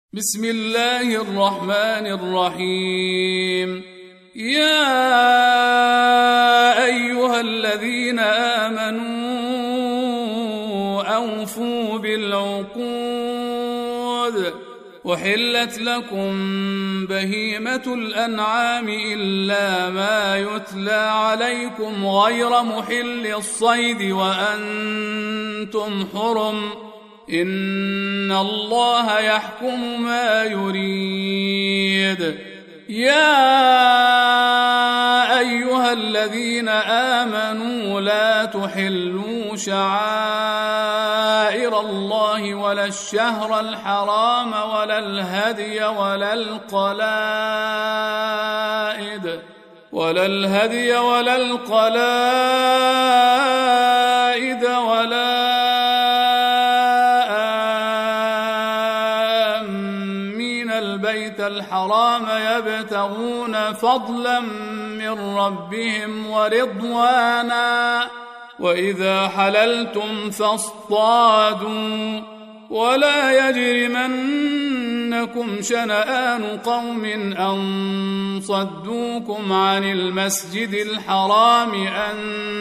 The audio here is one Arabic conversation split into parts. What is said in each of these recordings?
بسم الله الرحمن الرحيم. يا أيها الذين آمنوا أوفوا بالعقود. أحلت لكم بهيمة الأنعام إلا ما يتلى عليكم غير محل الصيد وأنتم حرم، إن الله يحكم ما يريد. يا أيها الذين آمنوا لا تحلوا شعائر الله ولا الشهر الحرام ولا الهدي ولا القلائد ولا البيت الحرام يبتغون فضلا من ربهم ورضوانا، وإذا حللتم فاصطادوا، ولا يجرمنكم شنآن قوم أن صدوكم عن المسجد الحرام أن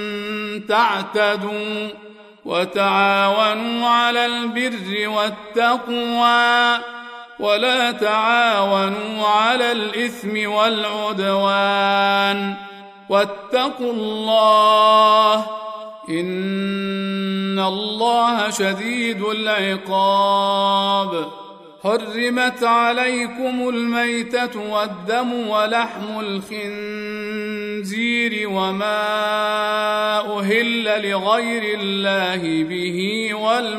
تعتدوا، وتعاونوا على البر والتقوى ولا تعاونوا على الإثم والعدوان، واتقوا الله إن الله شديد العقاب. حرمت عليكم الميتة والدم ولحم الخنزير وما أهل لغير الله به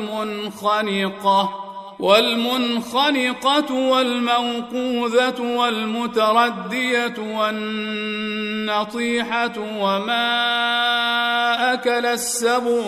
والمنخنقة والموقوذة والمتردية والنطيحة وما أكل السبع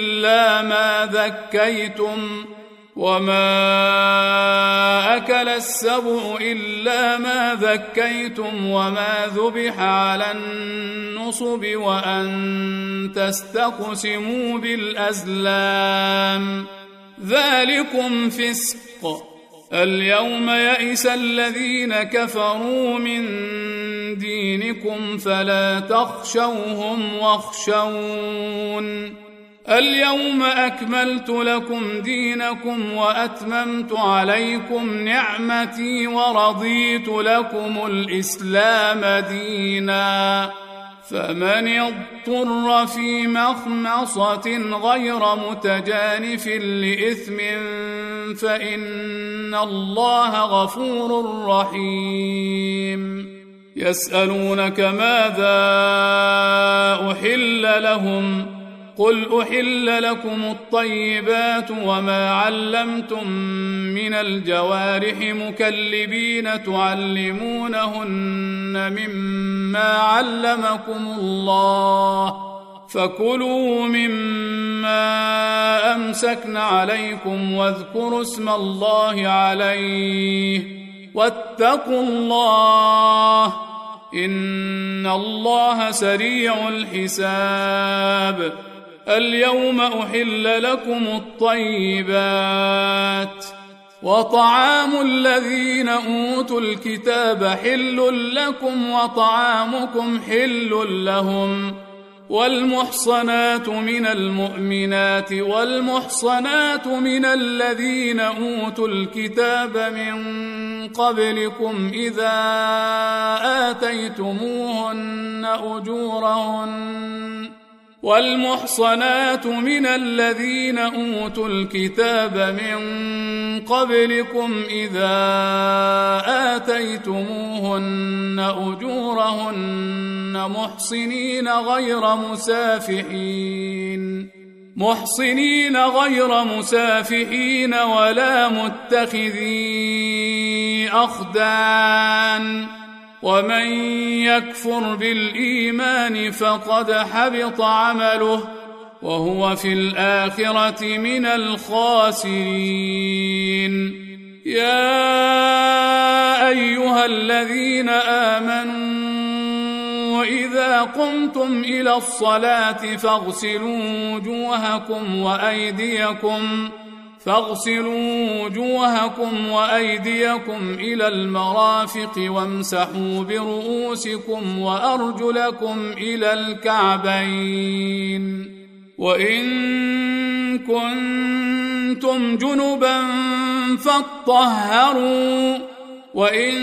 إلا ما ذكيتم وما ذبح على النصب وأن تستقسموا بالأزلام، ذلكم فسق. اليوم يئس الذين كفروا من دينكم فلا تخشوهم واخشون. اليوم أكملت لكم دينكم وأتممت عليكم نعمتي ورضيت لكم الإسلام دينا، فمن اضطر في مخمصة غير متجانف لإثم فإن الله غفور رحيم. يسألونك ماذا أحل لهم؟ قل أحل لكم الطيبات وما علمتم من الجوارح مكلبين تعلمونهن مما علمكم الله، فكلوا مما أمسكن عليكم واذكروا اسم الله عليه، واتقوا الله إن الله سريع الحساب. اليوم أحل لكم الطيبات، وطعام الذين أوتوا الكتاب حل لكم وطعامكم حل لهم، والمحصنات من المؤمنات والمحصنات من الذين أوتوا الكتاب من قبلكم إذا آتيتموهن أجورهن، والمحصنات من الذين أوتوا الكتاب من قبلكم إذا آتيتموهن أجورهن محصنين غير مسافحين ولا متخذي أخدان، ومن يكفر بالإيمان فقد حبط عمله وهو في الآخرة من الخاسرين. يا أيها الذين آمنوا إذا قمتم إلى الصلاة فاغسلوا وجوهكم وأيديكم فاغسلوا وجوهكم وأيديكم إلى المرافق وامسحوا برؤوسكم وأرجلكم إلى الكعبين وإن كنتم جنبا فاطهروا وإن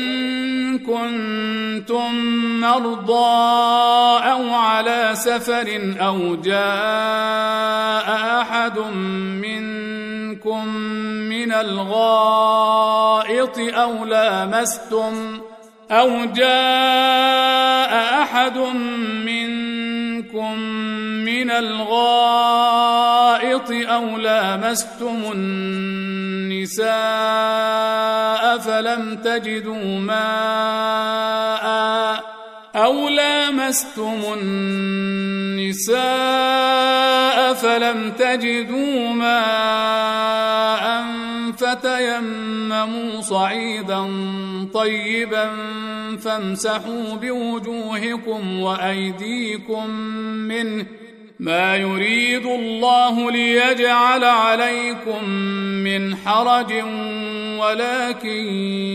كنتم مرضى أو على سفر أو جاء أحد منكم من الغائط أو لامستم النساء فلم تجدوا ماء فتيمموا صعيدا طيبا فامسحوا بوجوهكم وأيديكم منه ما يريد الله ليجعل عليكم من حرج ولكن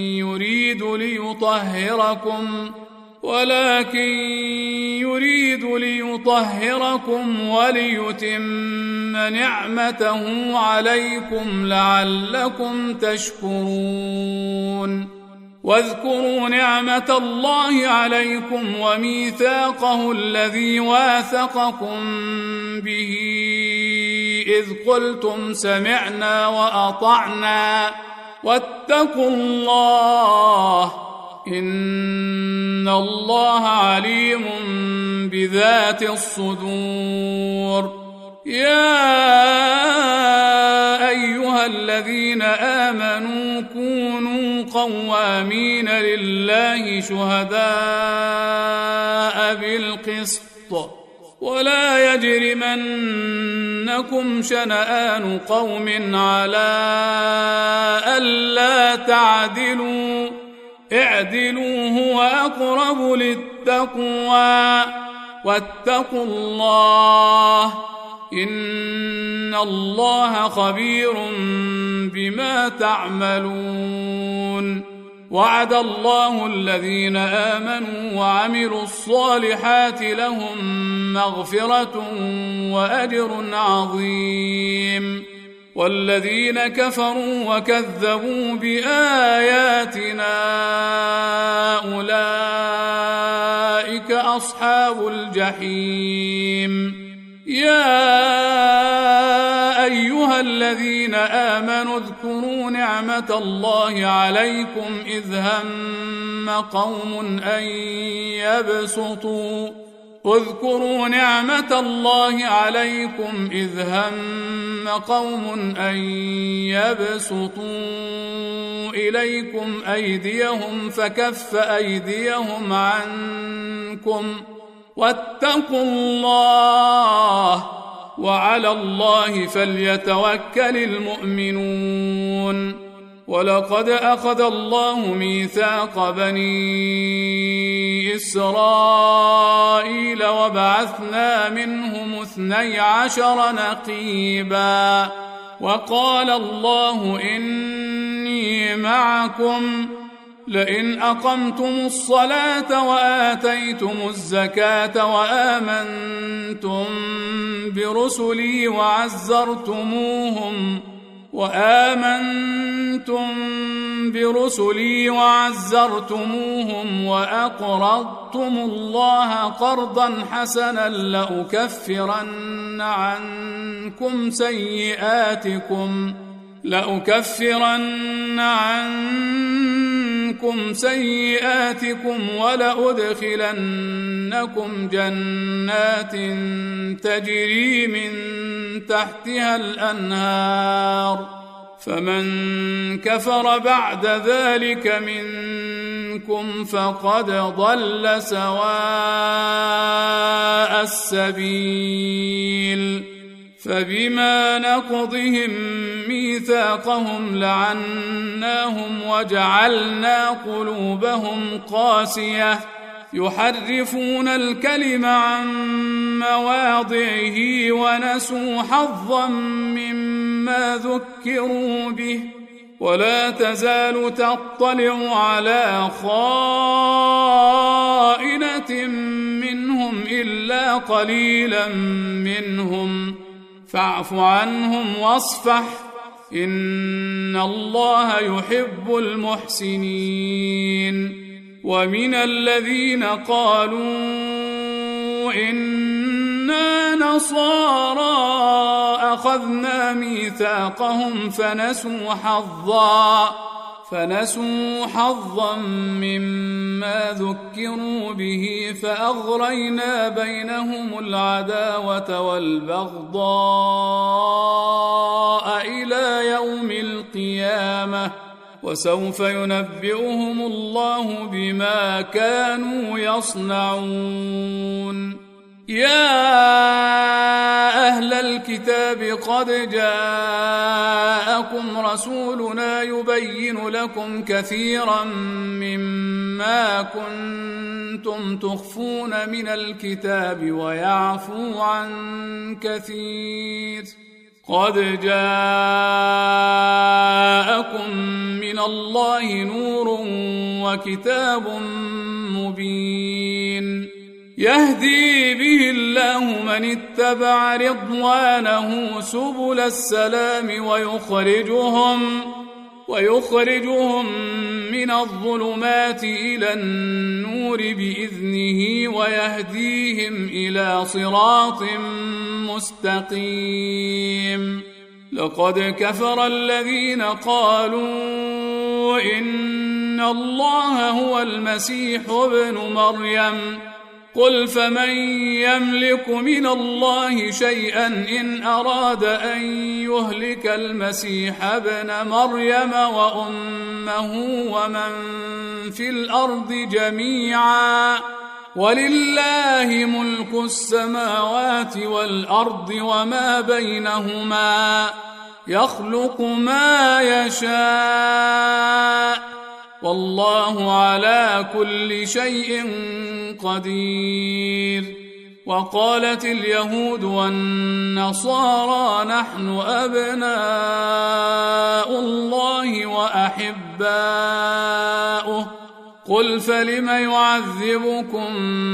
يريد ليطهركم وليتم نعمته عليكم لعلكم تشكرون واذكروا نعمة الله عليكم وميثاقه الذي واثقكم به إذ قلتم سمعنا وأطعنا واتقوا الله إن الله عليم بذات الصدور يا أيها الذين آمنوا كونوا قوامين لله شهداء بالقسط ولا يجرمنكم شنآن قوم على ألا تعدلوا اعدلوا هو أقرب للتقوى واتقوا الله إن الله خبير بما تعملون وعد الله الذين آمنوا وعملوا الصالحات لهم مغفرة وأجر عظيم والذين كفروا وكذبوا بآياتنا أولئك أصحاب الجحيم يا أيها الذين آمنوا اذكروا نعمة الله عليكم إذ هم قوم أن يبسطوا إليكم أيديهم فكف أيديهم عنكم واتقوا الله وعلى الله فليتوكل المؤمنون ولقد أخذ الله ميثاق بني إسرائيل وبعثنا منهم 12 نقيبا وقال الله إني معكم لئن أقمتم الصلاة وآتيتم الزكاة وآمنتم برسلي وعزرتموهم وأقرضتم الله قرضا حسنا لأكفرن عنكم سيئاتكم ولأدخلنكم جنات تجري من تحتها الأنهار فمن كفر بعد ذلك منكم فقد ضل سواء السبيل فبما نقضهم ميثاقهم لعناهم وجعلنا قلوبهم قاسية يحرفون الكلم عن مواضعه ونسوا حظا مما ذكروا به ولا تزال تطلع على خائنة منهم إلا قليلا منهم فاعف عنهم واصفح إن الله يحب المحسنين ومن الذين قالوا إنا نصارى أخذنا ميثاقهم فنسوا حظا مما ذكروا به فأغرينا بينهم العداوة والبغضاء إلى يوم القيامة وسوف ينبئهم الله بما كانوا يصنعون يا أهل الكتاب قد جاءكم رسولنا يبين لكم كثيرا مما كنتم تخفون من الكتاب ويعفو عن كثير قد جاءكم من الله نور وكتاب مبين يهدي به الله من اتبع رضوانه سبل السلام ويخرجهم من الظلمات إلى النور بإذنه ويهديهم إلى صراط مستقيم لقد كفر الذين قالوا إن الله هو المسيح ابن مريم قل فمن يملك من الله شيئا إن أراد أن يهلك المسيح ابن مريم وأمه ومن في الأرض جميعا ولله ملك السماوات والأرض وما بينهما يخلق ما يشاء والله على كل شيء قدير وقالت اليهود والنصارى نحن أبناء الله وأحباؤه قل فلم يعذبكم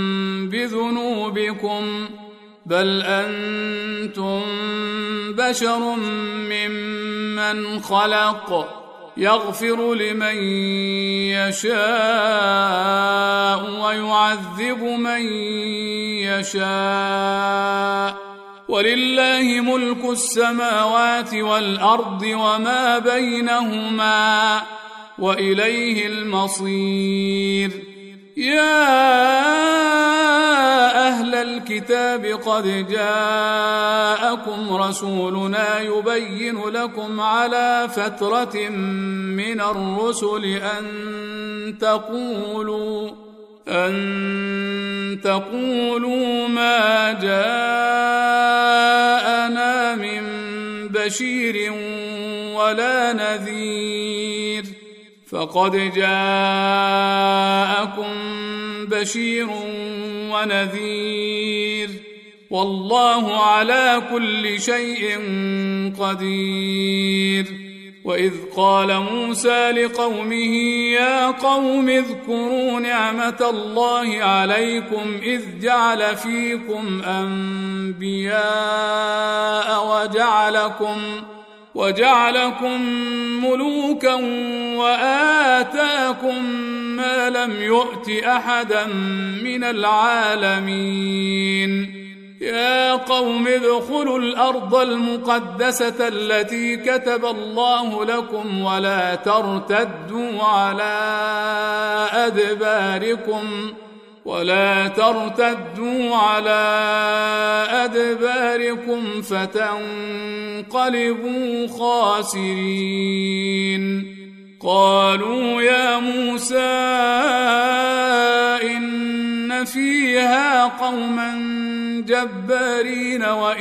بذنوبكم بل أنتم بشر ممن خلق يغفر لمن يشاء ويعذب من يشاء ولله ملك السماوات والأرض وما بينهما وإليه المصير يا أهل الكتاب قد جاءكم رسولنا يبين لكم على فترة من الرسل أن تقولوا ما جاءنا من بشير ولا نذير فقد جاءكم بشير ونذير والله على كل شيء قدير وإذ قال موسى لقومه يا قوم اذكروا نعمة الله عليكم إذ جعل فيكم أنبياء وجعلكم ملوكا وآتاكم ما لم يؤت أحدا من العالمين يا قوم ادخلوا الأرض المقدسة التي كتب الله لكم ولا ترتدوا على أدباركم فتنقلبوا خاسرين قالوا يا موسى إن فيها قوما جبارين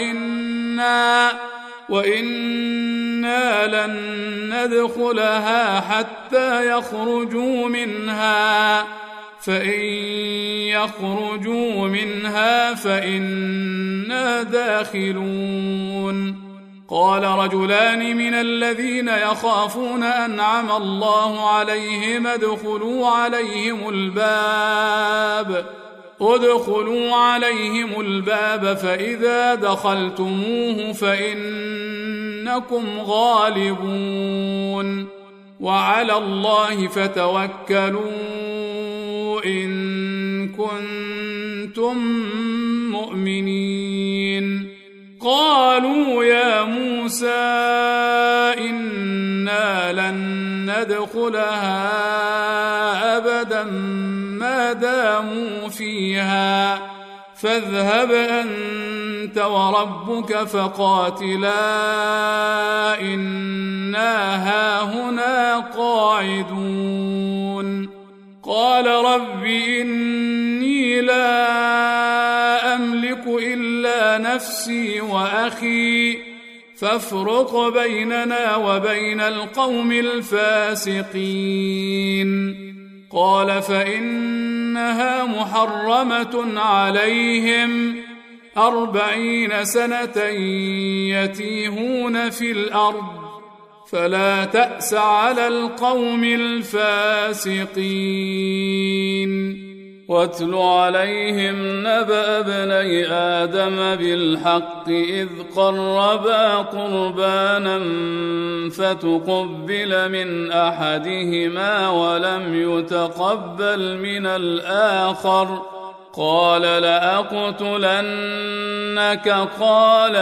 وإنا لن ندخلها حتى يخرجوا منها فإن يخرجوا منها فإنا داخلون. قال رجلان من الذين يخافون أنعم الله عليهم ادخلوا عليهم الباب فإذا دخلتموه فإنكم غالبون وعلى الله فتوكلوا إن كنتم مؤمنين. قالوا يا موسى إنا لن ندخلها أبدا ما داموا فيها فاذهب أنت وربك فقاتلا إنا هاهنا قاعدون. قال رب إني لا أملك إلا نفسي وأخي فافرق بيننا وبين القوم الفاسقين. قال فإنها محرمة عليهم 40 سنة يتيهون في الأرض فلا تأس على القوم الفاسقين. واتل عليهم نبأ ابني آدم بالحق إذ قربا قربانا فتقبل من أحدهما ولم يتقبل من الآخر قال لأقتلنك قال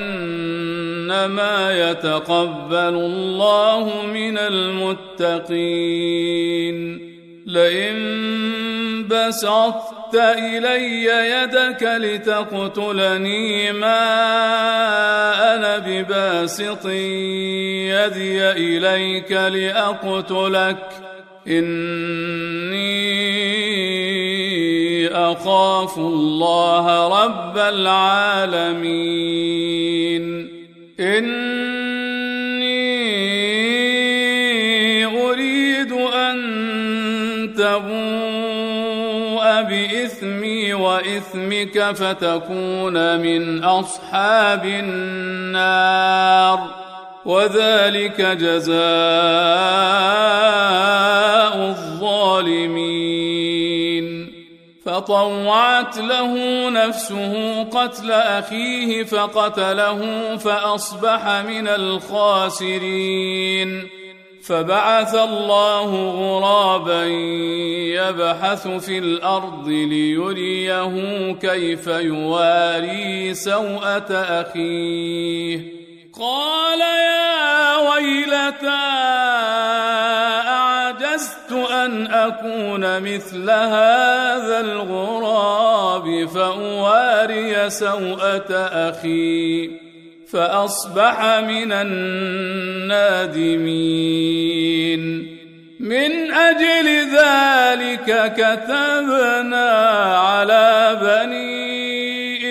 إنما يتقبل الله من المتقين. لئن بسطت إلي يدك لتقتلني ما أنا بباسط يدي إليك لأقتلك إني أخاف الله رب العالمين. إني أريد أن تبوء بإثمي وإثمك فتكون من أصحاب النار وذلك جزاء الظالمين. فطوعت له نفسه قتل أخيه فقتله فأصبح من الخاسرين. فبعث الله غرابا يبحث في الأرض ليريه كيف يواري سوءة أخيه قال يا ويلتى أعجزت أن أكون مثل هذا الغراب فأواري سوءة أخي فأصبح من النادمين. من أجل ذلك كتبنا على بني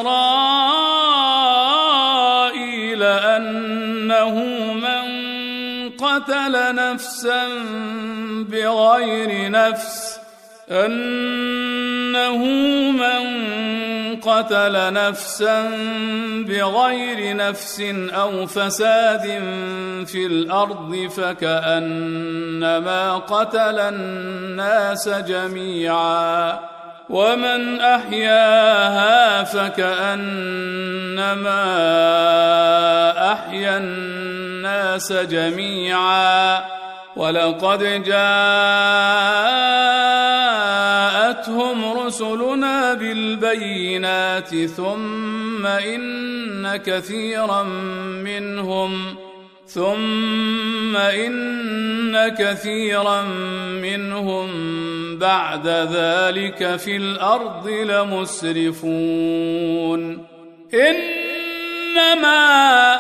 إسرائيل أنه من قتل نفسا بغير نفس أو فساد في الأرض فكأنما قتل الناس جميعا ومن أحياها فكأنما أحيا الناس جميعا ولقد جاءتهم رسلنا بالبينات ثم إن كثيرا منهم بعد ذلك في الأرض لمسرفون. إنما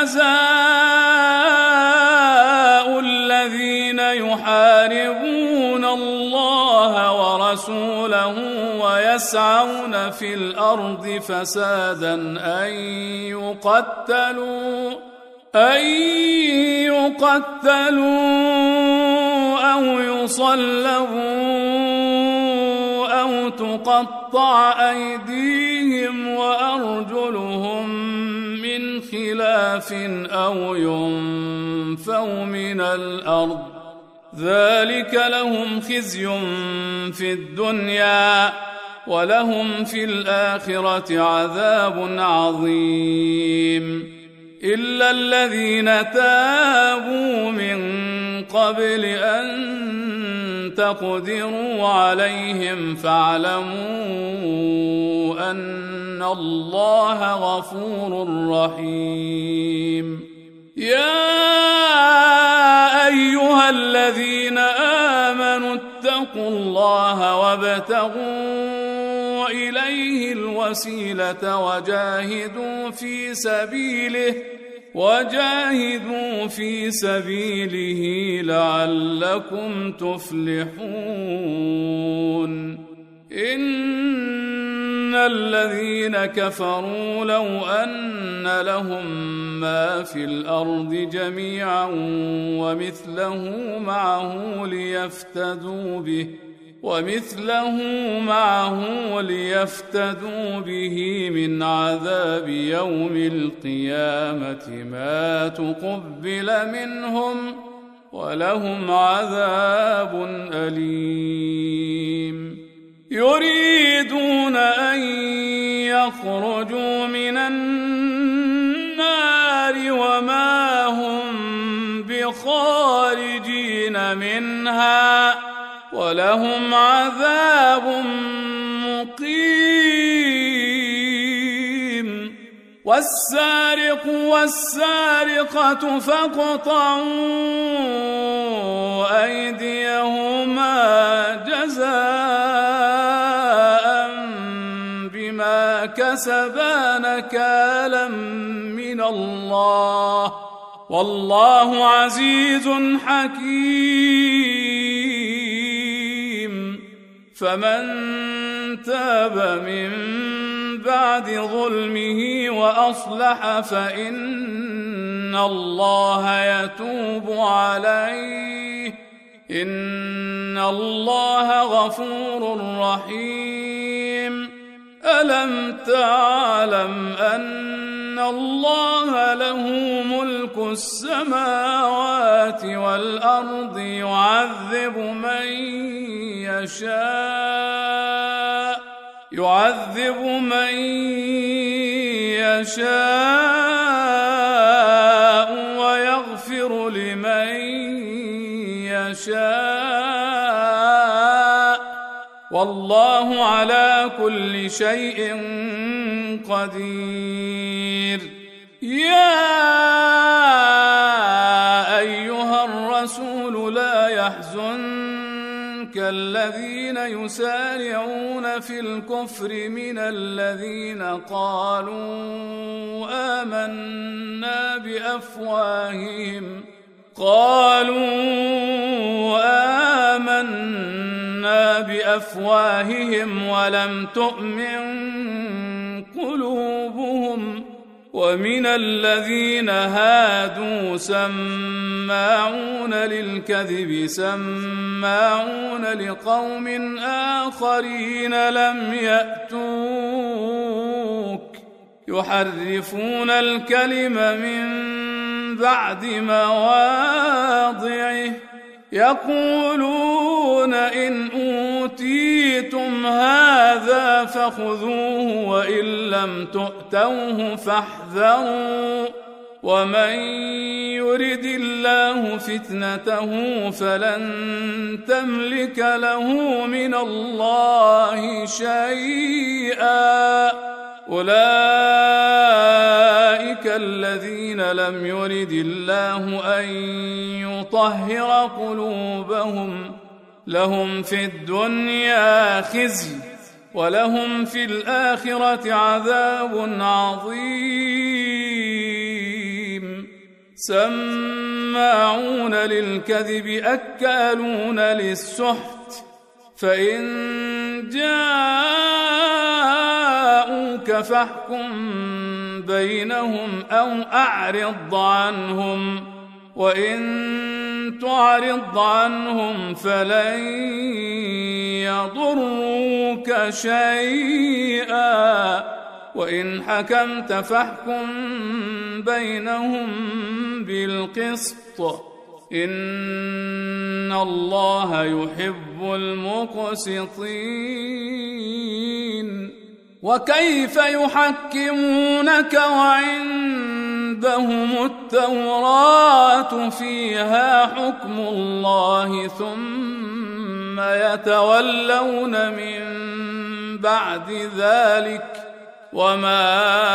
جزاء الذين يحاربون الله ورسوله ويسعون في الأرض فسادا أن يقتلوا أو يصلبوا أو تقطع أيديهم وأرجلهم من خلاف أو ينفوا من الأرض ذلك لهم خزي في الدنيا ولهم في الآخرة عذاب عظيم إلا الذين تابوا من قبل أن تقدروا عليهم فاعلموا أن الله غفور رحيم يا أيها الذين آمنوا اتقوا الله وابتغوا إليه الوسيلة وجاهدوا في سبيله لعلكم تفلحون إن الذين كفروا لو أن لهم ما في الأرض جميعا ومثله معه ليفتدوا به من عذاب يوم القيامة ما تقبل منهم ولهم عذاب أليم يريدون أن يخرجوا من النار وما هم بخارجين منها ولهم عذاب مقيم والسارق والسارقة فاقطعوا أيديهما جزاء بما كسبا نكالا من الله والله عزيز حكيم فمن تاب من بعد ظلمه وأصلح فإن الله يتوب عليه إن الله غفور رحيم ألم تعلم أن الله له ملك السماوات والأرض يعذب من يشاء ويغفر لمن يشاء والله على كل شيء قدير يا أيها الرسول لا يحزنك الذين يسارعون في الكفر من الذين قالوا آمنا بأفواههم ولم تؤمن قلوبهم ومن الذين هادوا سماعون للكذب سماعون لقوم آخرين لم يأتوك يحرفون الكلم من بعد مواضعه يقولون إن أوتيتم هذا فخذوه وإن لم تؤتوه فاحذروا ومن يرد الله فتنته فلن تملك له من الله شيئا أولئك الذين لم يرد الله أن يطهر قلوبهم لهم في الدنيا خزي ولهم في الآخرة عذاب عظيم سماعون للكذب أكالون للسحت فإن جاءوك فاحكم بينهم أو أعرض عنهم وإن تعرض عنهم فلن يضروك شيئا وإن حكمت فاحكم بينهم بالقسط إن الله يحب المقسطين. وكيف يحكمونك وعندهم التوراة فيها حكم الله ثم يتولون من بعد ذلك وما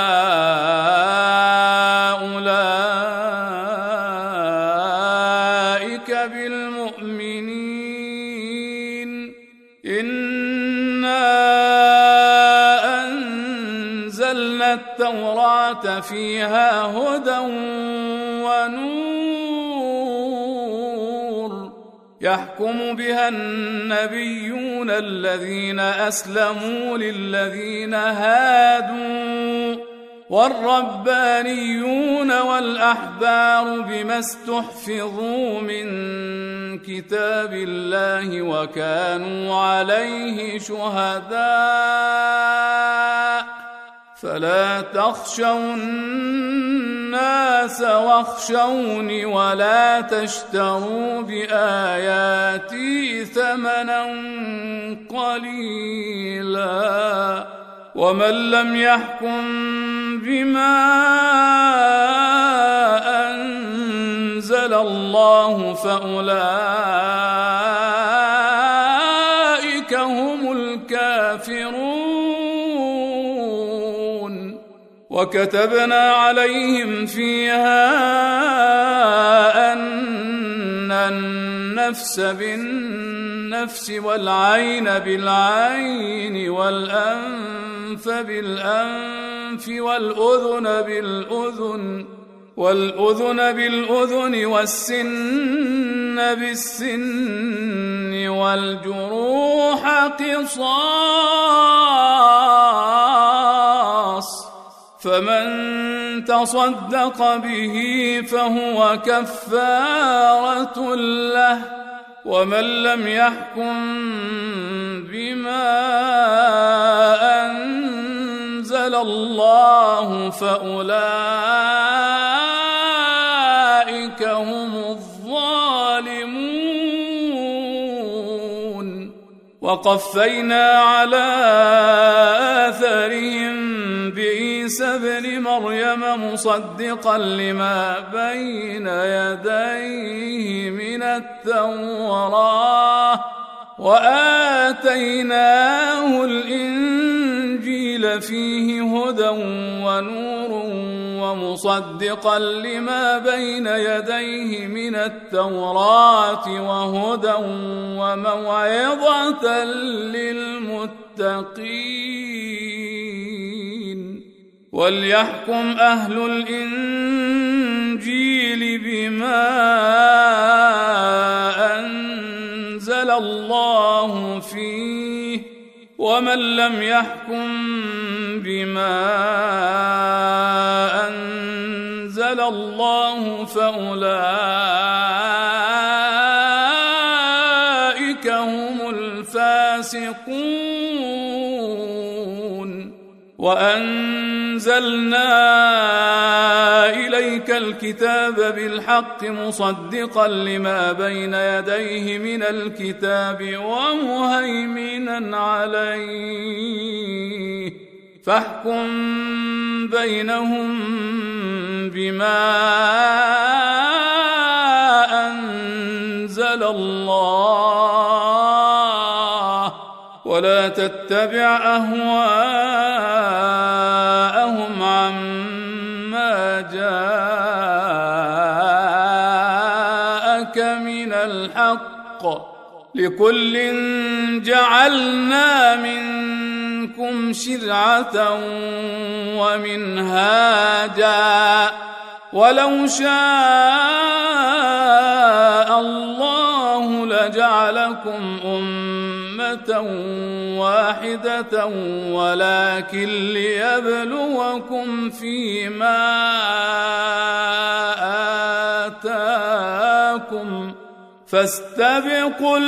أولئك بالمؤمنين. إنا أنزلنا التوراة فيها هدى ونور يحكم بها النبيون الذين أسلموا للذين هادوا والربانيون والأحبار بما استحفظوا من كتاب الله وكانوا عليه شهداء فلا تخشوا الناس واخشوني ولا تشتروا بآياتي ثمنا قليلا ومن لم يحكم بما أنزل الله فأولئك هم الكافرون. وكتبنا عليهم فيها أن النفس بالنفس والعين بالعين والأنف بالأنف والأذن بالأذن والسن بالسن والجروح قصاص فمن تصدق به فهو كفارة له ومن لم يحكم بما أنزل الله فأولئك هم الظالمون. وقفينا على آثارهم بعيسى ابن مريم مصدقا لما بين يديه من التوراة وآتيناه الإنجيل فيه هدى ونور ومصدقا لما بين يديه من التوراة وهدى وموعظة للمتقين. وليحكم أهل الإنجيل بما أنزل الله فيه ومن لم يحكم بما أنزل الله فأولئك هم الفاسقون. وأنزلنا إليك الكتاب بالحق مصدقا لما بين يديه من الكتاب ومهيمنا عليه فاحكم بينهم بما أنزل الله ولا تتبع أهواءهم عما جاءك من الحق لكل جعلنا منكم شرعة ومنهاجا ولو شاء الله لجعلكم أمة واحدة ولكن ليبلوكم فيما آتاكم فاستبقوا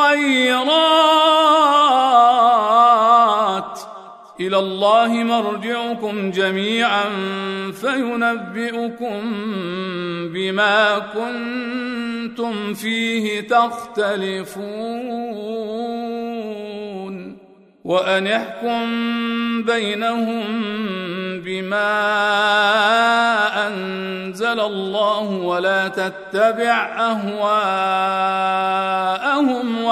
الخيرات إلى الله مرجعكم جميعا فينبئكم بما كنتم فيه تختلفون وأن احكم بينهم بما أنزل الله ولا تتبع أهواءهم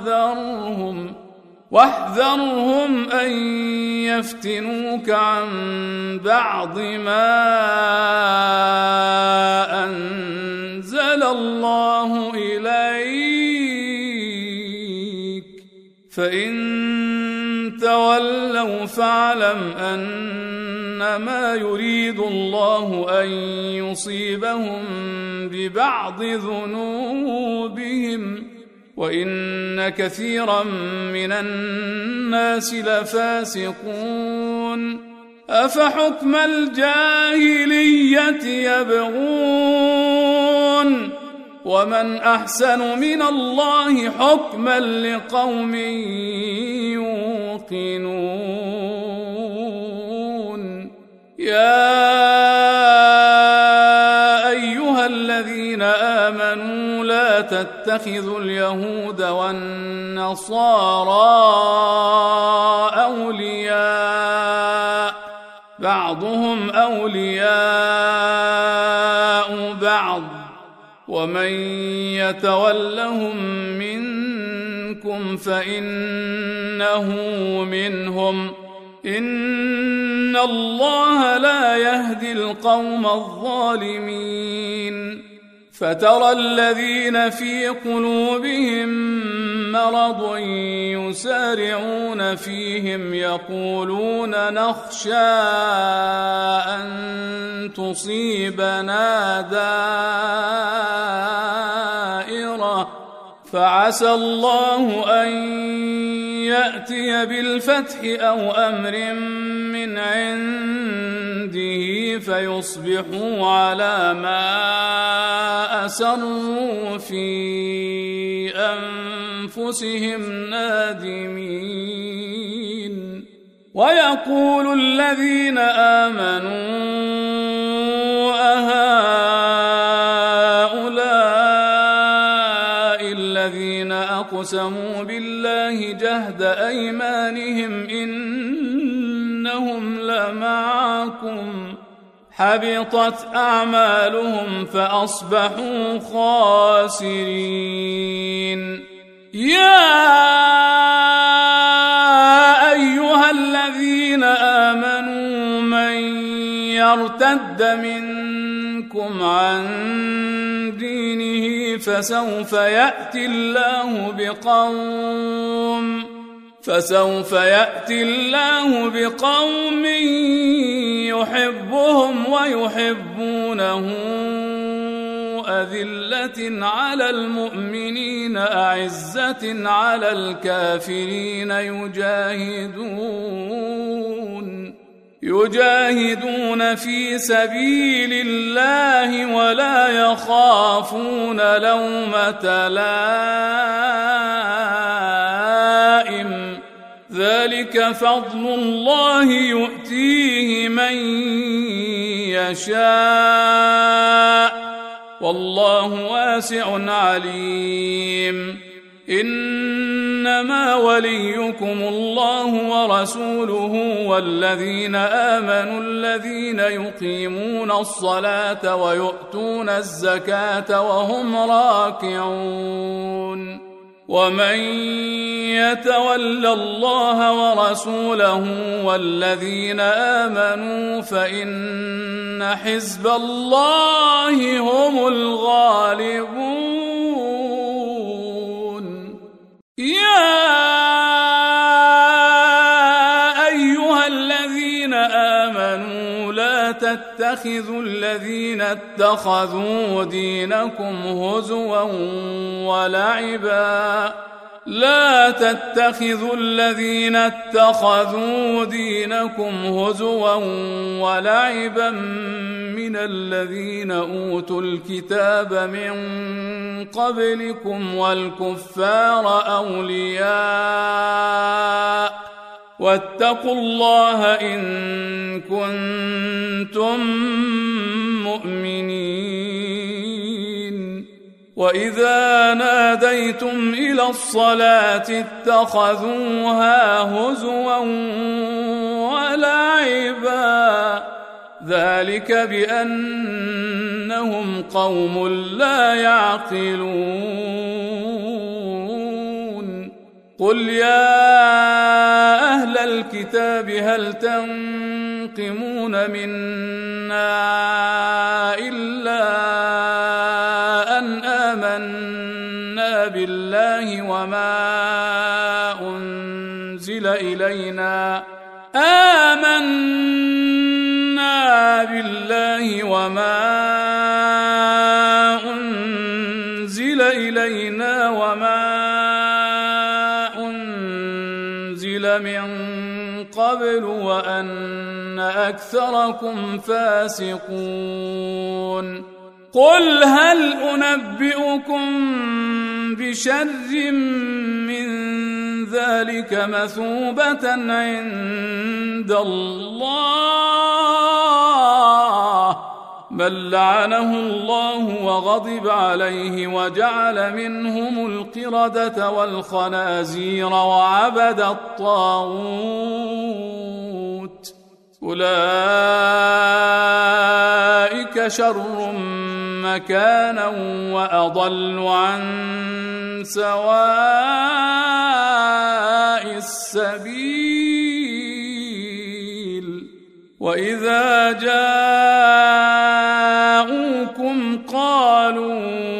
واحذرهم أن يفتنوك عن بعض ما أنزل الله إليك فإن تولوا فاعلم أنما يريد الله أن يصيبهم ببعض ذنوبهم وإن كثيرا من الناس لفاسقون أفحكم الجاهلية يبغون ومن أحسن من الله حكما لقوم يوقنون يا أيها الذين آمنوا لا تتخذوا اليهود والنصارى أولياء بعضهم أولياء بعض ومن يتولهم منكم فإنه منهم إن الله لا يهدي القوم الظالمين فترى الذين في قلوبهم مرض يسارعون فيهم يقولون نخشى أن تصيبنا دائرة فعسى الله أن يأتي بالفتح أو أمر من عنده فيصبحوا على ما أسروا في أنفسهم نادمين ويقول الذين آمنوا أهؤلاء الذين أقسموا بالله جهد أيمانهم إنهم لمعكم حبطت أعمالهم فأصبحوا خاسرين يا أيها الذين آمنوا من يرتد منكم عن دينه فسوف يأتي الله بقوم يحبهم ويحبونه أذلة على المؤمنين أعزة على الكافرين يجاهدون في سبيل الله ولا يخافون لومة لائم ذلك فضل الله يؤتيه من يشاء والله واسع عليم إنما وليكم الله ورسوله والذين آمنوا الذين يقيمون الصلاة ويؤتون الزكاة وهم راكعون ومن يتول الله ورسوله والذين آمنوا فإن حزب الله هم الغالبون يا أيها الذين آمنوا لا تتخذوا الذين اتخذوا دينكم هزوا لا تتخذوا الذين اتخذوا دينكم هزوا ولعبا من الذين أوتوا الكتاب من قبلكم والكفار أولياء واتقوا الله إن كنتم مؤمنين. وإذا ناديتم إلى الصلاة اتخذوها هزوا ولعبا ذلك بأنهم قوم لا يعقلون. قل يا أهل الكتاب هل تنقمون منا إلا أن آمنا بالله وما أنزل إلينا وما أنزل من قبل وأن أكثركم فاسقون. قل هل أنبئكم بشر من ذلك مثوبة عند الله بل لعنه الله وغضب عليه وجعل منهم القردة والخنازير وعبد الطاغوت أولئك شر مكانا وأضل عن سواء السبيل. وإذا جاءوكم قالوا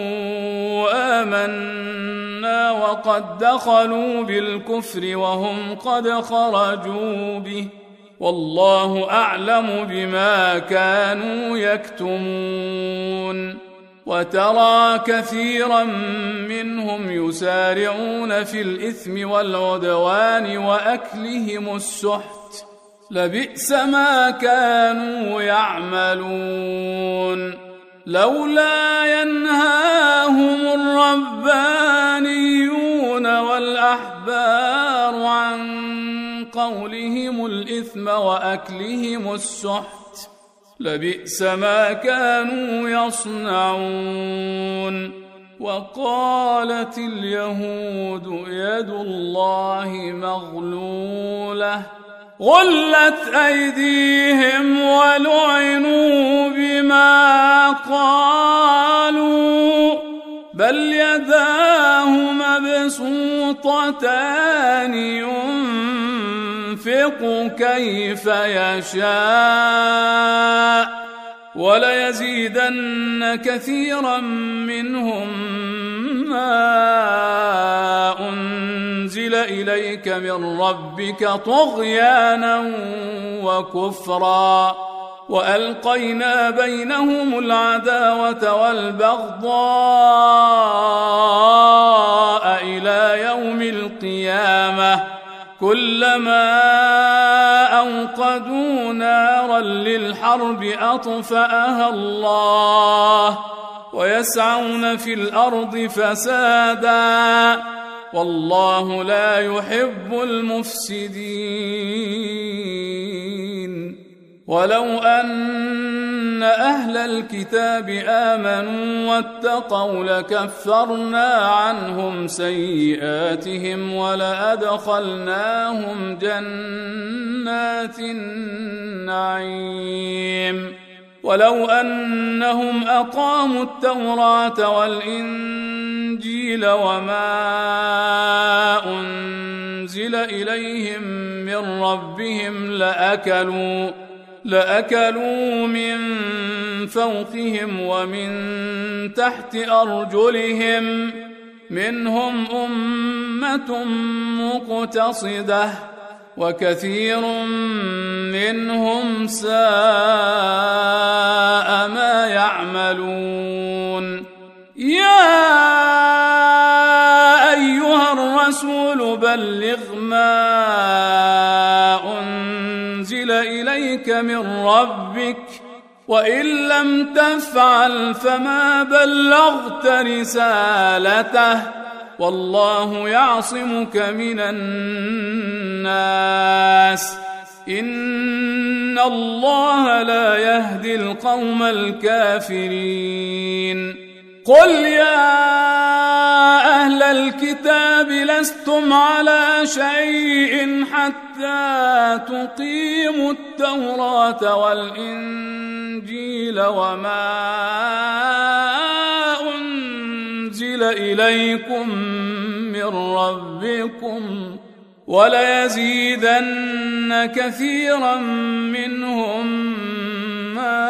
آمنا وقد دخلوا بالكفر وهم قد خرجوا به والله أعلم بما كانوا يكتمون. وترى كثيرا منهم يسارعون في الإثم والعدوان وأكلهم السحت لبئس ما كانوا يعملون. لولا ينهاهم الربانيون والأحبار عن قولهم الإثم وأكلهم السحت لبئس ما كانوا يصنعون. وقالت اليهود يد الله مغلولة غلت أيديهم ولعنوا بما قالوا بل يداه مبسوطتان ينفق كيف يشاء وليزيدن كثيرا منهم ما أنزل إليك من ربك طغيانا وكفرا وألقينا بينهم العداوة والبغضاء إلى يوم القيامة كلما أوقدوا نارا للحرب أطفأها الله ويسعون في الأرض فسادا والله لا يحب المفسدين. ولو أن أهل الكتاب آمنوا واتقوا لكفرنا عنهم سيئاتهم ولأدخلناهم جنات النعيم. ولو أنهم أقاموا التوراة والإنجيل وما أنزل إليهم من ربهم لأكلوا من فوقهم ومن تحت أرجلهم منهم أمة مقتصدة وكثير منهم ساء ما يعملون. يا أيها الرسول بلغ ما أنزل إليك من ربك وإن لم تفعل فما بلغت رسالته والله يعصمك من الناس إن الله لا يهدي القوم الكافرين قل يا أهل الكتاب لستم على شيء حتى تقيموا التوراة والإنجيل وما أنزل إليكم من ربكم وليزيدن كثيرا منهم ما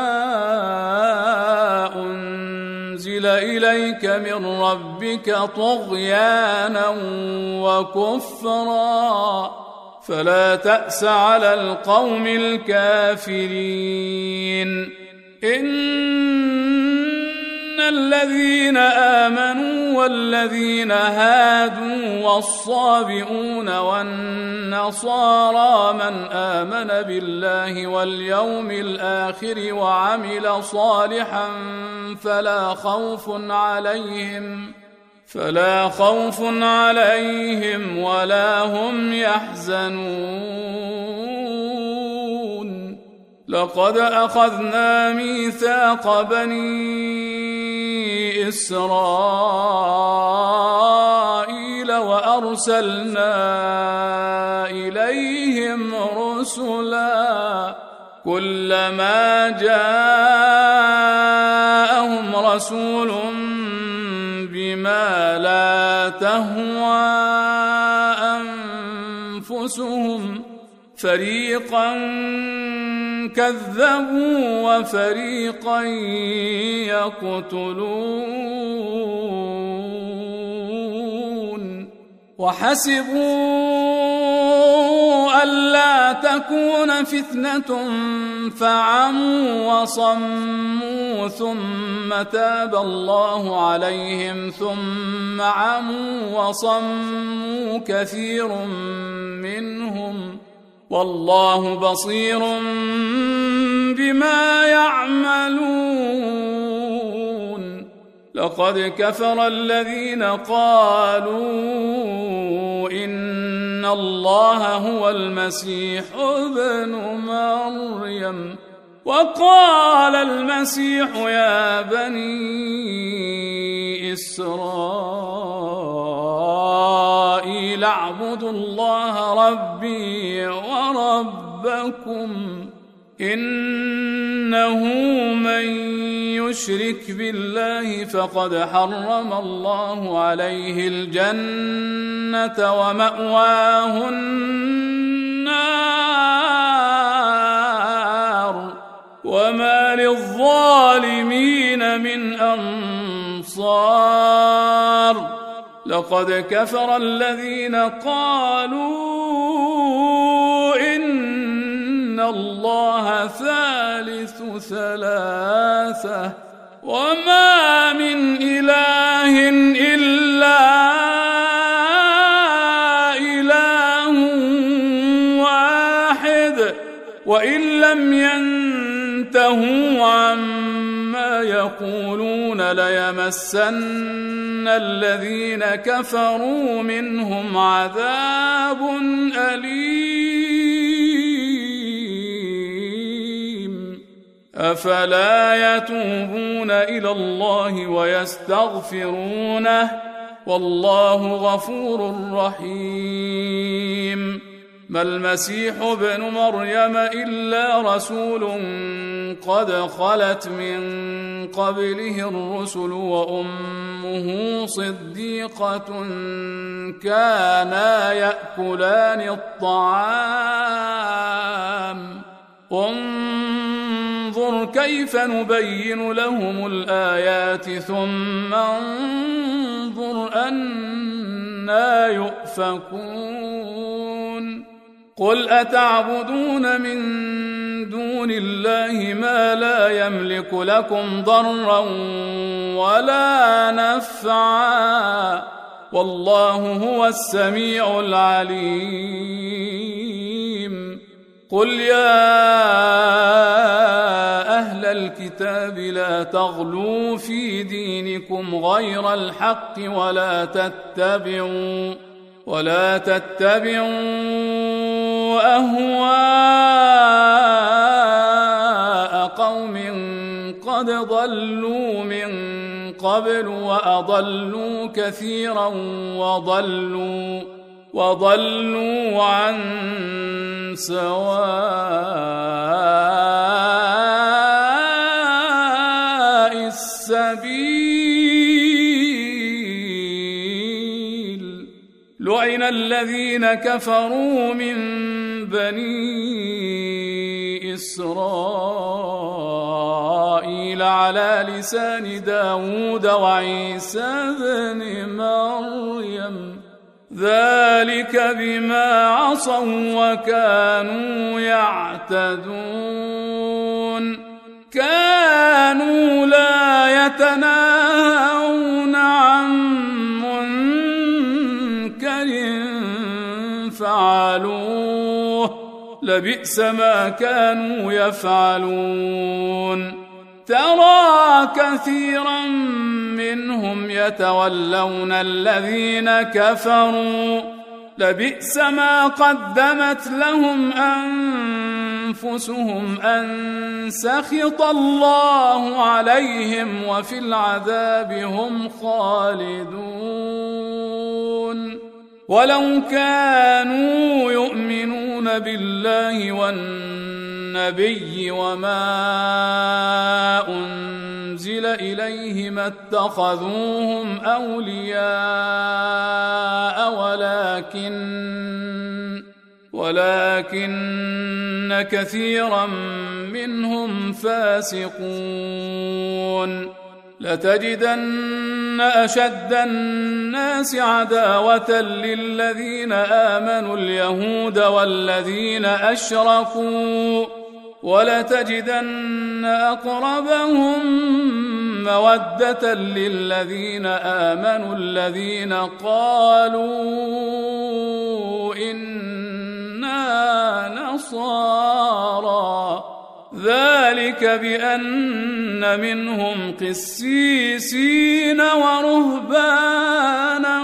أنزل إليك من ربك طغيانا وكفرا فلا تأس على القوم الكافرين إن الذين آمنوا والذين هادوا والصابئون والنصارى من آمن بالله واليوم الآخر وعمل صالحا فلا خوف عليهم ولا هم يحزنون لقد أخذنا ميثاق بني إسرائيل وأرسلنا إليهم رسلا كلما جاءهم رسول بما لا تهوى أنفسهم فريقا كذبوا وفريقا يقتلون وحسبوا ألا تكون فتنة فعموا وصموا ثم تاب الله عليهم ثم عموا وصموا كثير منهم والله بصير بما يعملون لقد كفر الذين قالوا إن الله هو المسيح ابن مريم وقال المسيح يا بني إسرائيل اعبدوا الله ربي وربكم إنه من يشرك بالله فقد حرم الله عليه الجنة ومأواه النار وما للظالمين من أنصار لقد كفر الذين قالوا إن الله ثالث ثلاثة وما من إله إلا إله واحد وإن لم ينتهوا عما يقولون ليمسن الذين كفروا منهم عذاب أليم أفلا يتوبون إلى الله ويستغفرونه والله غفور رحيم ما المسيح ابن مريم إلا رسول قد خلت من قبله الرسل وأمه صديقة كانا يأكلان الطعام انظر كيف نبين لهم الآيات ثم انظر أنى يؤفكون قل أتعبدون من دون الله ما لا يملك لكم ضرا ولا نفعا والله هو السميع العليم. قل يا أهل الكتاب لا تغلوا في دينكم غير الحق ولا تتبعوا أهواء قوم قد ضلوا من قبل وأضلوا كثيرا وضلوا عن سواء السبيل. لعن الذين كفروا من بني إسرائيل على لسان داود وعيسى بن مريم ذلك بما عصوا وكانوا يعتدون. كانوا لا يتناهون عن منكر فعلوه لبئس ما كانوا يفعلون. ترى كثيرا منهم يتولون الذين كفروا لبئس ما قدمت لهم أنفسهم أن سخط الله عليهم وفي العذاب هم خالدون. ولو كانوا يؤمنون بالله والنبي وما أنزل إليه ما اتخذوهم أولياء ولكن كثيرا منهم فاسقون. لتجدن أشد الناس عداوة للذين آمنوا اليهود والذين أشركوا ولتجدن أقربهم مودة للذين آمنوا الذين قالوا إنا نصارى ذلك بأن منهم قسيسين ورهبانا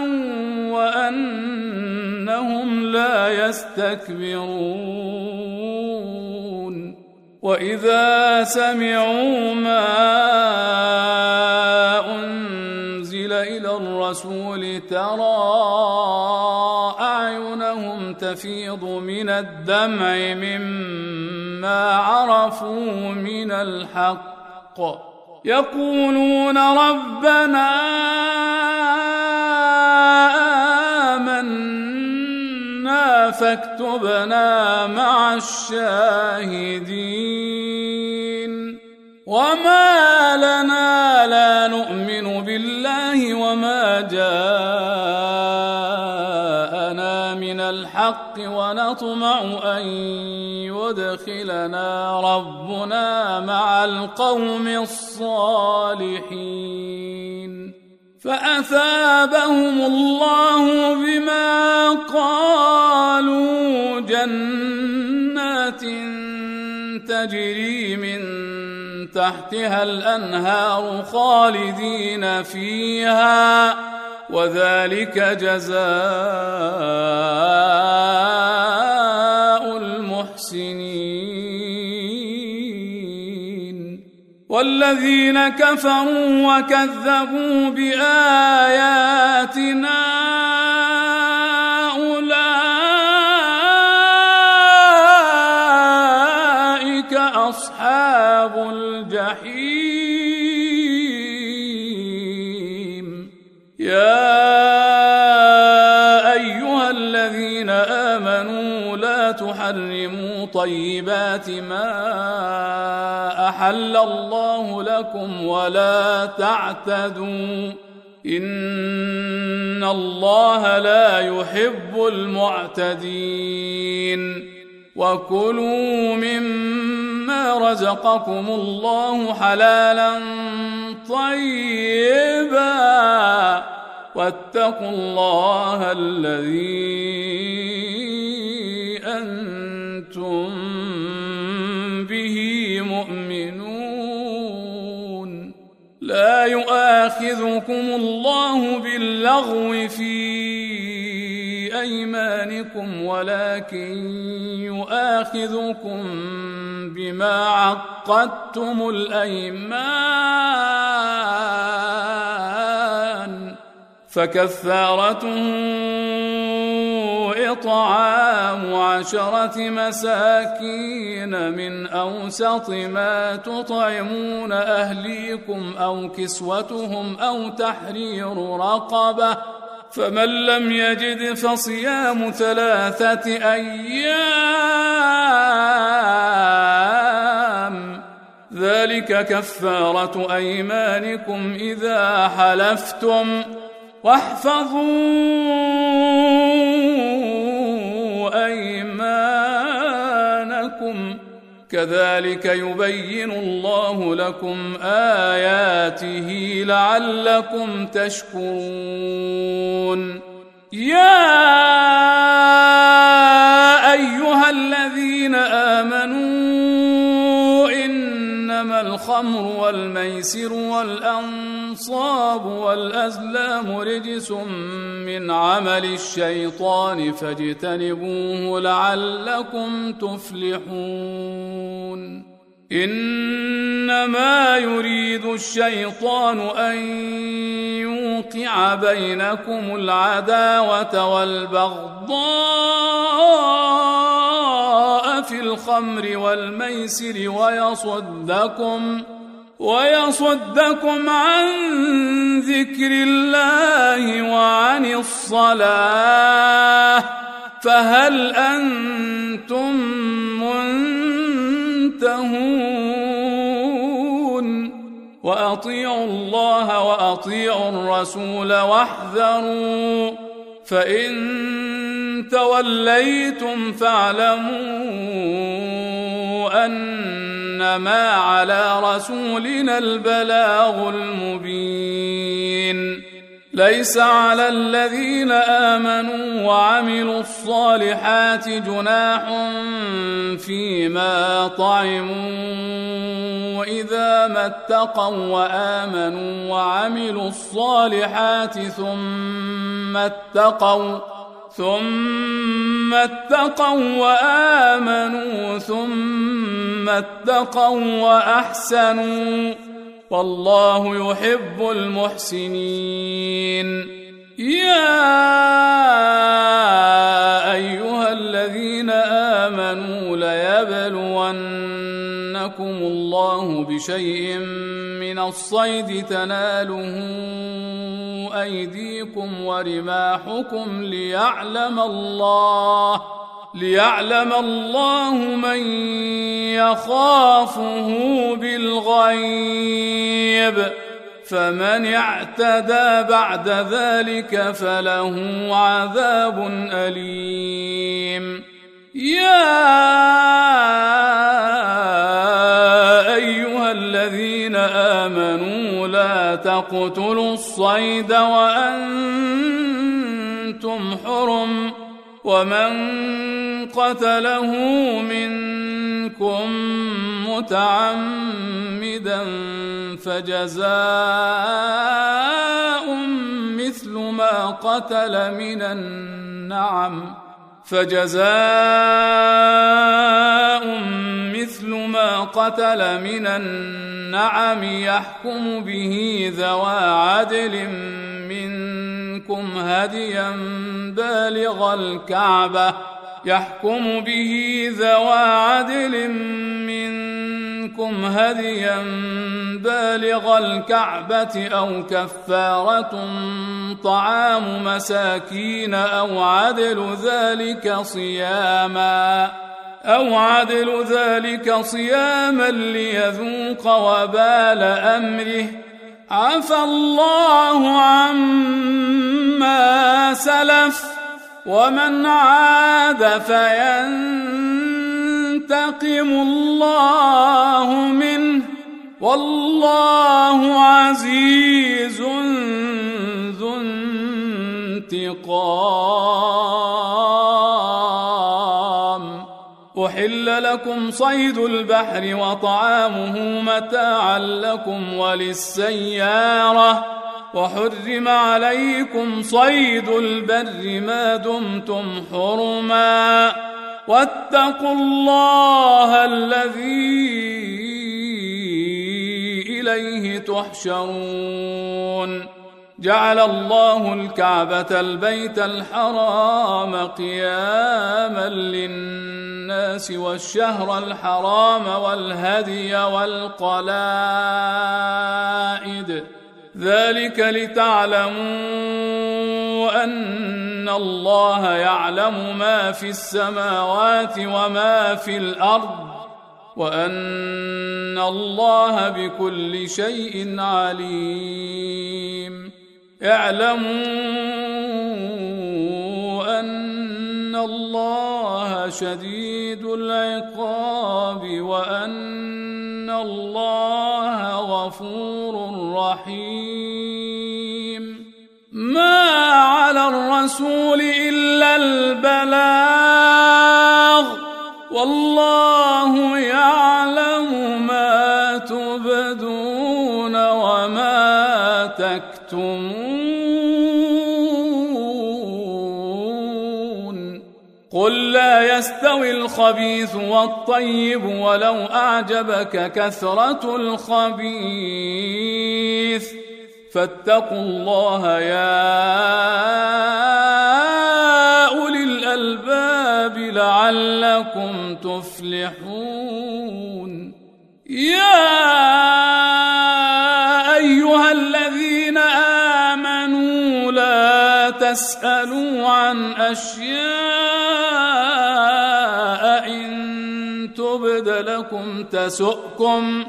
وأنهم لا يستكبرون. وإذا سمعوا ما أنزل إلى الرسول ترى أعينهم تفيض من الدمع مما عرفوا من الحق يقولون ربنا آمنا فاكتبنا مع الشاهدين. وما لنا لا نؤمن بالله وما جاءنا من الحق ونطمع أن يدخلنا ربنا مع القوم الصالحين. فأثابهم الله بما قالوا جنات تجري من تحتها الأنهار خالدين فيها وذلك جزاء المحسنين. والذين كفروا وكذبوا بآياتنا أولئك أصحاب الجحيم. يا أيها الذين آمنوا لا تحرموا طيبات ما أحل الله لكم ولا تعتدوا إن الله لا يحب المعتدين. وكلوا مما رزقكم الله حلالا طيبا واتقوا الله الذي أنتم به مؤمنون. لا يؤاخذكم الله باللغو في أيمانكم ولكن يؤاخذكم بما عقدتم الأيمان، فكفارته إطعام 10 مساكين من أوسط ما تطعمون أهليكم أو كسوتهم أو تحرير رقبة، فمن لم يجد فصيام 3 أيام، ذلك كفارة أيمانكم إذا حلفتم، واحفظوا أيمانكم، كذلك يبين الله لكم آياته لعلكم تشكرون. يا أيها الذين آمنوا إنما الخمر والميسر والأنصاب والأزلام رجس من عمل الشيطان فاجتنبوه لعلكم تفلحون. إنما يريد الشيطان أن يوقع بينكم العداوة والبغضاء في الخمر والميسر ويصدكم عن ذكر الله وعن الصلاة، فهل أنتم منتهون؟ وأطيعوا الله وأطيعوا الرسول واحذروا، فإن توليتم فاعلموا أنما على رسولنا البلاغ المبين. ليس على الذين آمنوا وعملوا الصالحات جناح فيما طعموا إذا ما اتقوا وآمنوا وعملوا الصالحات ثم اتقوا وآمنوا ثم اتقوا وأحسنوا، والله يحب المحسنين. يا أيها الذين آمنوا ليبلونكم الله بشيء من الصيد تناله أيديكم ورماحكم ليعلم الله من يخافه بالغيب، فمن اعتدى بعد ذلك فله عذاب أليم. يا أيها الذين آمنوا لا تقتلوا الصيد وأنتم حرم، ومن قتله منكم متعمدا فجزاء مثل ما قتل من النعم يحكم به ذوى عدل منكم هديا بالغ الكعبة أو كفارة طعام مساكين أو عدل ذلك صياما ليذوق وبال أمره، عفى الله عما سلف، ومن عاد فينتقم الله منه، والله عزيز ذو انتقام. أحل لكم صيد البحر وطعامه متاعا لكم وللسيارة، وحرم عليكم صيد البر ما دمتم حرما، واتقوا الله الذي إليه تحشرون. جعل الله الكعبة البيت الحرام قياما للناس والشهر الحرام والهدي والقلائد، ذلك لتعلموا أن الله يعلم ما في السماوات وما في الأرض، وأن الله بكل شيء عليم. اعلموا أن الله شديد العقاب وأن الله غفور رحيم. ما على الرسول إلا البلاغ، والله يعلم ما تبدون وما تكتمون. قل لا يستوي الخبيث والطيب ولو أعجبك كثرة الخبيث، فاتقوا الله يا أولي الألباب لعلكم تفلحون. يا أيها الذين آمنوا لا تسألوا عن أشياء إن تبد لكم تسؤكم،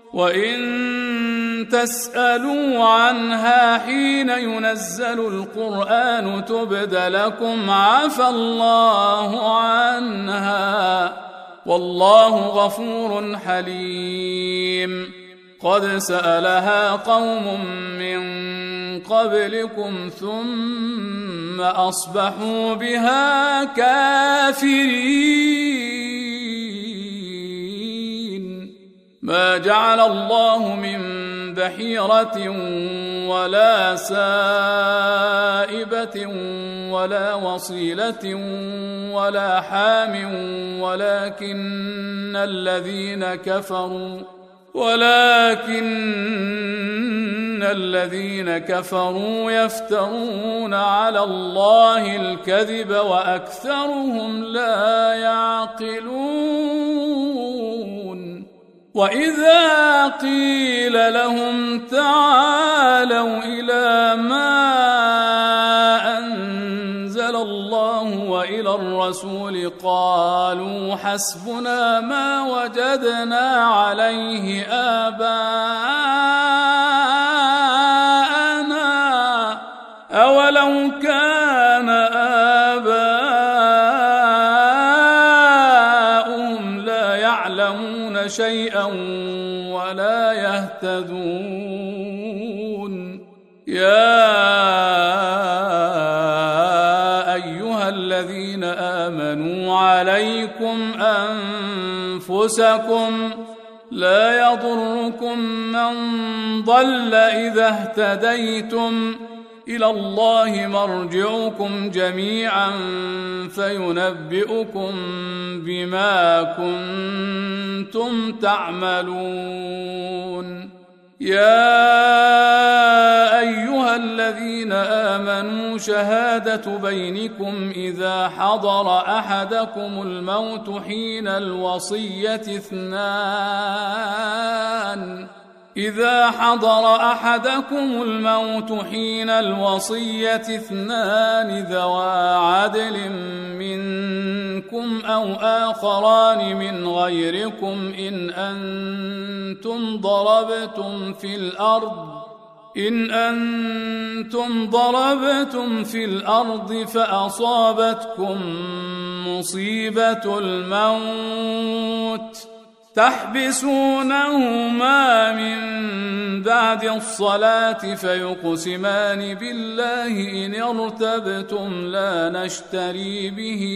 وإن تسألوا عنها حين ينزل القرآن تبد لكم عفى الله عنها، والله غفور حليم. قد سألها قوم من قبلكم ثم أصبحوا بها كافرين. ما جعل الله من بحيرة ولا سائبة ولا وصيلة ولا حام ولكن الذين كفروا يفترون على الله الكذب وأكثرهم لا يعقلون. وإذا قيل لهم تعالوا إلى ما أنزل الله وإلى الرسول قالوا حسبنا ما وجدنا عليه آباءنا أولو كان آباؤهم لا يعلمون شيئا ولا يهتدون. يا أيها الذين آمنوا عليكم أنفسكم لا يضركم من ضل إذا اهتديتم، إلى الله مرجعكم جميعا فينبئكم بما كنتم تعملون. يا أيها الذين آمنوا شهادة بينكم إذا حضر أحدكم الموت حين الوصية اثنان ذوا عدل منكم أو آخران من غيركم إن أنتم ضربتم في الأرض فأصابتكم مصيبة الموت تحبسونهما من بعد الصلاة فيقسمان بالله إن ارتبتم لا نشتري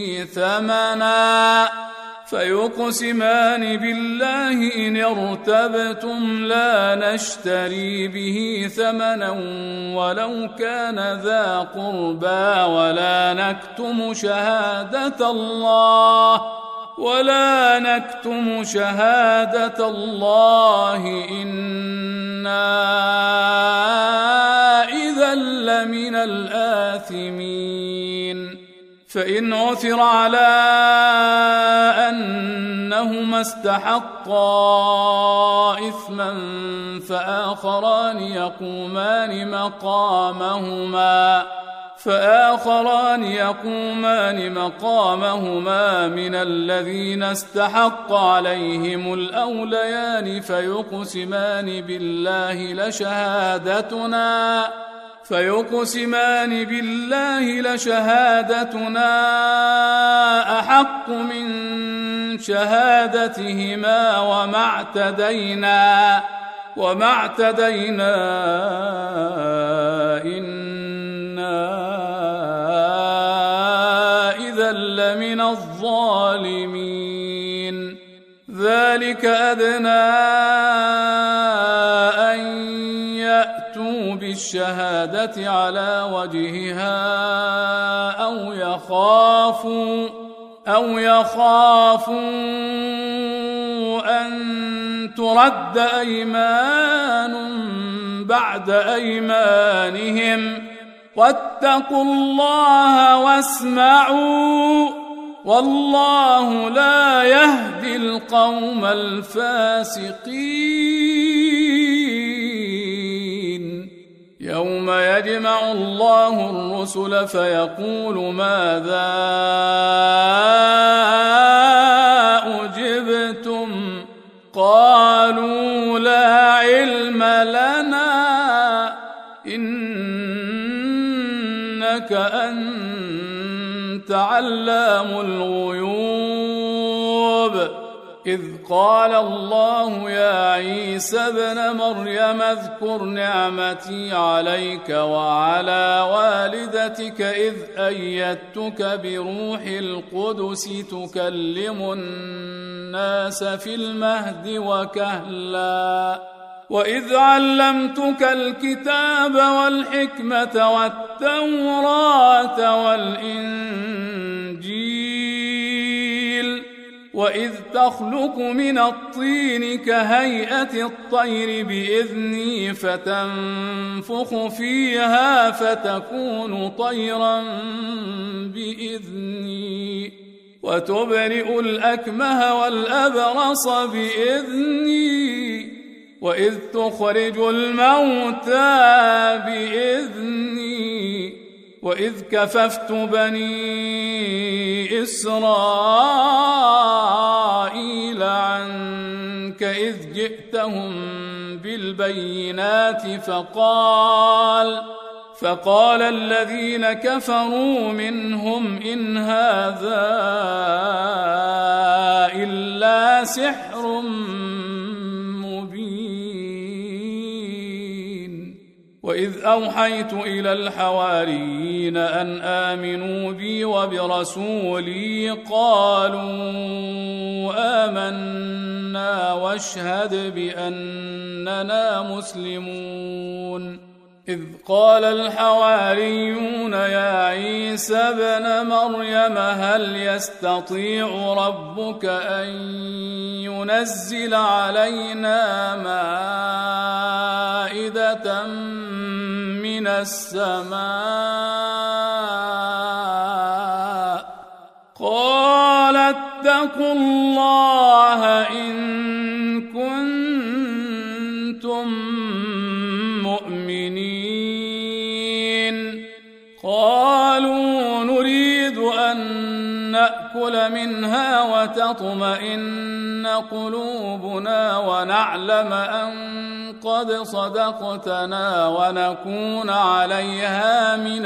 به ثمنا ولو كان ذا قربى ولا نكتم شهادة الله إنا إذا لمن الآثمين فإن عثر على أنهما استحقا إثما فآخران يقومان مقامهما من الذين استحق عليهم الأوليان فيقسمان بالله لشهادتنا أحق من شهادتهما وما اعتدينا إنا إذا لمن الظالمين ذلك أدنى أن يأتوا بالشهادة على وجهها أو يخافوا أن ترد أيمان بعد أيمانهم واتقوا الله واسمعوا والله لا يهدي القوم الفاسقين يوم يجمع الله الرسل فيقول ماذا أجبتم قالوا لا علم لنا إنك أنت علام الغيوب إذ قال الله يا عيسى ابن مريم اذكر نعمتي عليك وعلى والدتك إذ أيدتك بروح القدس تكلم الناس في المهد وكهلا وإذ علمتك الكتاب والحكمة والتوراة والإنجيل وإذ تخلق من الطين كهيئة الطير بإذني فتنفخ فيها فتكون طيرا بإذني وتبرئ الأكمه والأبرص بإذني وإذ تخرج الموتى بإذني وإذ كففت بني إسرائيل عنك إذ جئتهم بالبينات فقال الذين كفروا منهم إن هذا إلا سحر وإذ أوحيت إلى الحواريين أن آمنوا بي وبرسولي قالوا آمنا واشهد بأننا مسلمون إذ قال الحواريون يا عيسى ابن مريم هل يستطيع ربك أن ينزل علينا مائدة من السماء قال اتقوا الله إن كنتم مؤمنين قالوا نريد أن نأكل منها وتطمئن قلوبنا ونعلم أن قد صدقتنا ونكون عليها من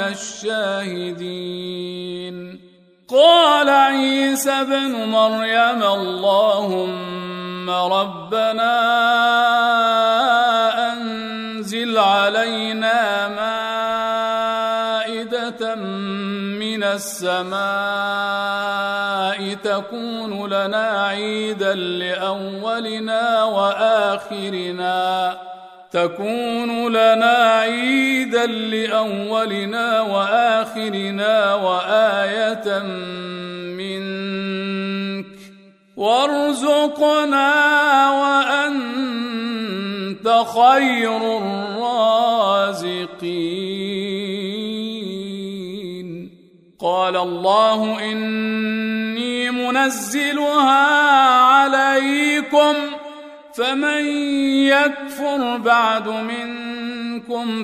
الشاهدين قال عيسى ابن مريم اللهم اللهم ربنا أنزل علينا مائدة من السماء تكون لنا عيدا لأولنا وآخرنا وآية منك وارزقنا وأنت خير الرازقين. قال الله إني منزلها عليكم فمن يكفر بعد منكم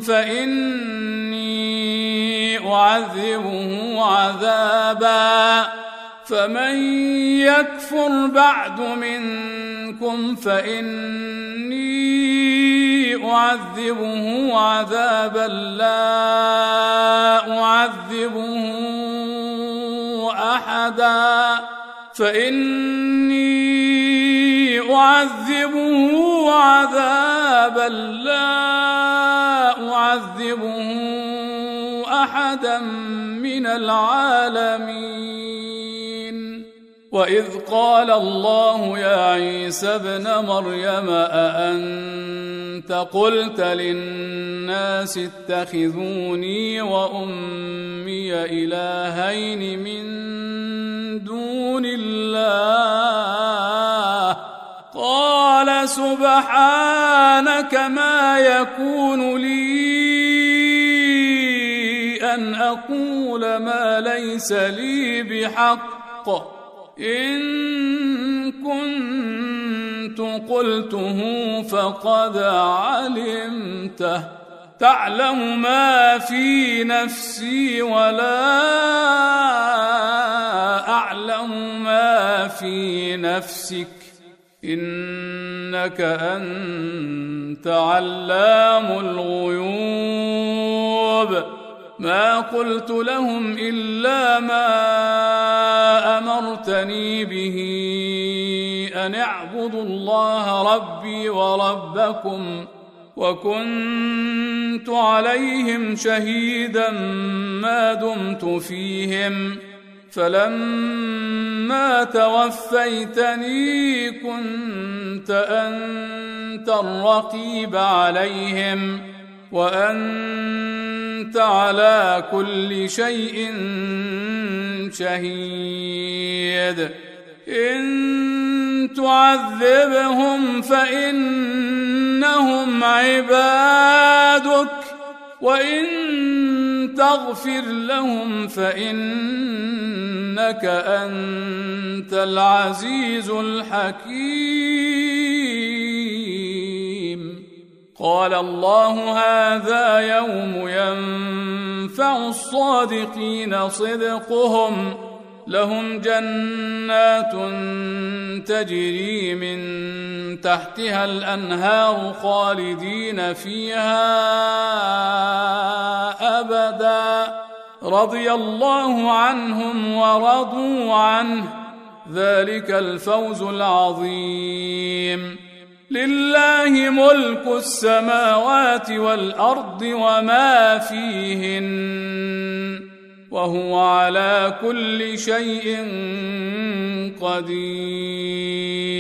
فإني أعذبه عذابا لا أعذبه أحدا من العالمين. وإذ قال الله يا عيسى ابن مريم أأنت قلت للناس اتخذوني وأمي إلهين من دون الله قال سبحانك ما يكون لي أن أقول ما ليس لي بحق إن كنت قلته فقد علمته تعلم ما في نفسي ولا أعلم ما في نفسك إنك أنت علام الغيوب. ما قلت لهم إلا ما أمرتني به أن اعبدوا الله ربي وربكم وكنت عليهم شهيدا ما دمت فيهم فلما توفيتني كنت أنت الرقيب عليهم وأنت على كل شيء شهيد. إن تعذبهم فإنهم عبادك وإن تغفر لهم فإنك أنت العزيز الحكيم. قال الله هذا يوم ينفع الصادقين صدقهم لهم جنات تجري من تحتها الأنهار خالدين فيها أبدا رضي الله عنهم ورضوا عنه ذلك الفوز العظيم. لله ملك السماوات والأرض وما فيهن وهو على كل شيء قدير.